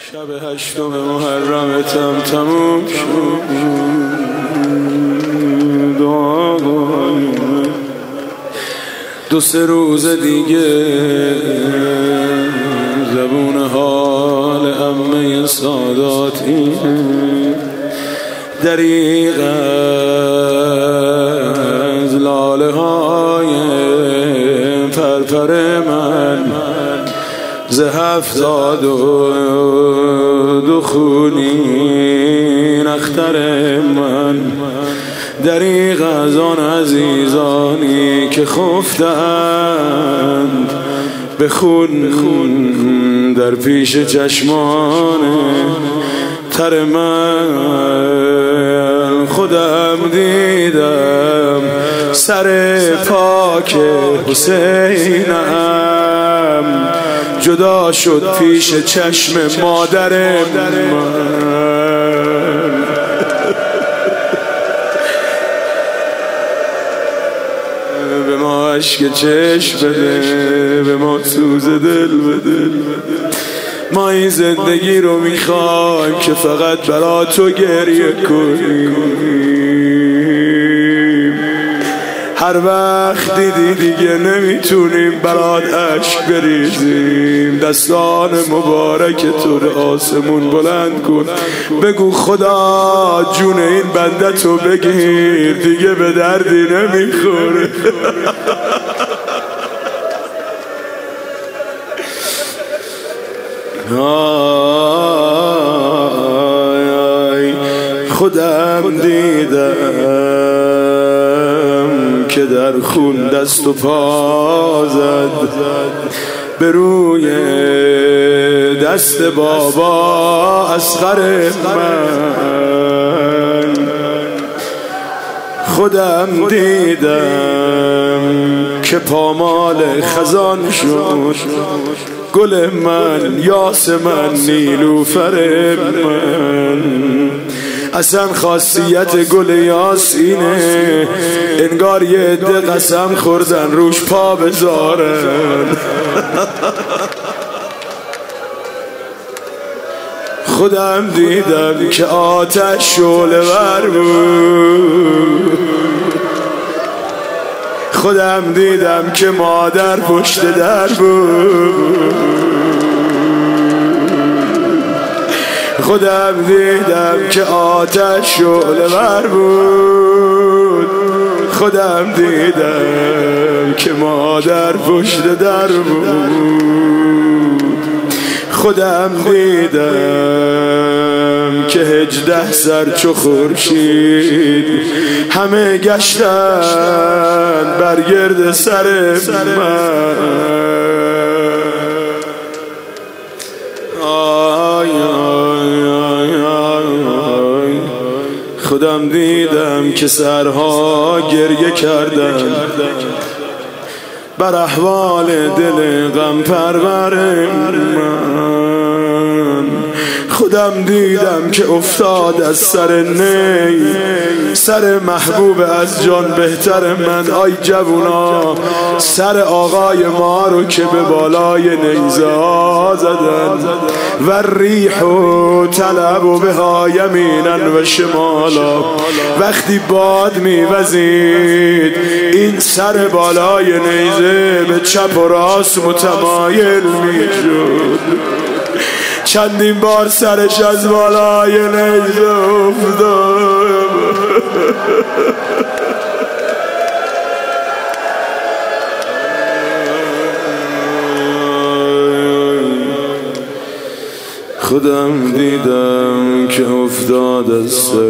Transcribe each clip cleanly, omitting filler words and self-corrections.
شب 8 محرمتم تموم شد. دو سه روز دیگه زبون حال عمه ساداتی دریغ از لاله های پرپر من ز 70 خونین اختر من دریغ از آن عزیزانی که خفتند به خون در پیش چشمان تر من. خودم دیدم سر پاک حسینم جدا شد پیش چشم مادر من. به ما عشق چشم بده، به ما سوز دل بده. ما این زندگی رو میخوایم که فقط برا تو گریه کنیم. هر وقت دیدی دیگه نمیتونیم برات عشق بریزیم، دستان مبارک تو رو آسمون بلند کن، بگو خدا جون این بنده تو بگیر، دیگه به دردی نمیخوره. خودم دیدم که در خون دست و پا زد به روی دست بابا اصغر من. خودم دیدم که پامال خزان شد گل من، یاس من، نیلوفر من. اصلا خاصیت گل یاس اینه انگار یه عده قسم خوردن روش پا بذارن. خودم دیدم که آتش شعله ور بود، خودم دیدم که مادر پشت در بود، خودم دیدم که آتش شعله ور بود، خودم دیدم که مادر پشت در بود، خودم دیدم که 18 سر چو خورشید همه گشتن بر گرد سر من. خودم دیدم که سرها گریه کردن بر احوال دل غم پرور من. خودم دیدم که افتاد از سر نی سر محبوب از جان بهتر من. آی جوونا سر آقای ما رو که به بالای نیزه ها زدن و ریح و طلب و بها یمینن و شمالا. وقتی باد میوزید این سر بالای نیزه به چپ و راست متمایل میشد. چندین بار سرش از بالای نیزه افتاد. خودم دیدم که افتاد از سر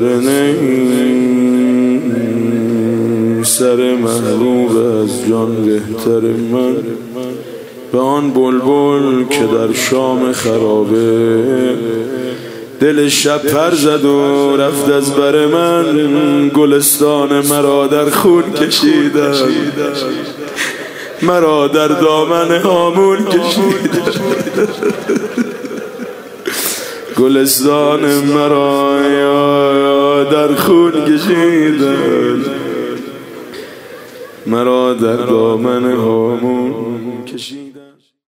نی سر محبوب از جان بهتر من. به آن بلبل که در شام خرابه دل شب پر زد و رفت از بر من. گلستان مرا در خون کشیدم، مرا در دامن هامون کشیدم. گلستان مرا در خون کشیدم، مرا در دامن هامون کشیدم.